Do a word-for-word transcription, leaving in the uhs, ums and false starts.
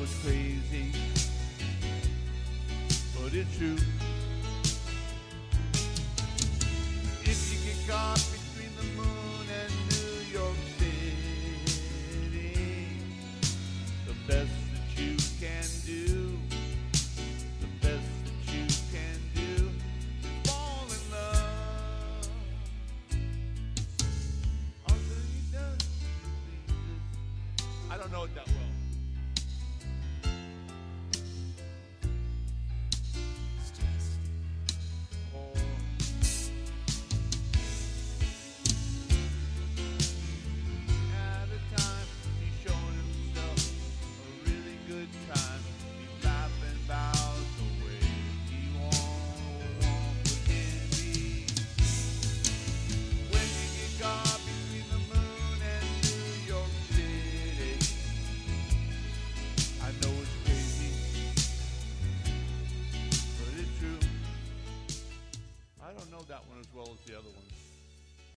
it's crazy, but it's true. If you get caught between the moon and New York City, the best that you can do, the best that you can do is fall in love. All that he does is I don't know it that well. I don't know that one as well as the other ones.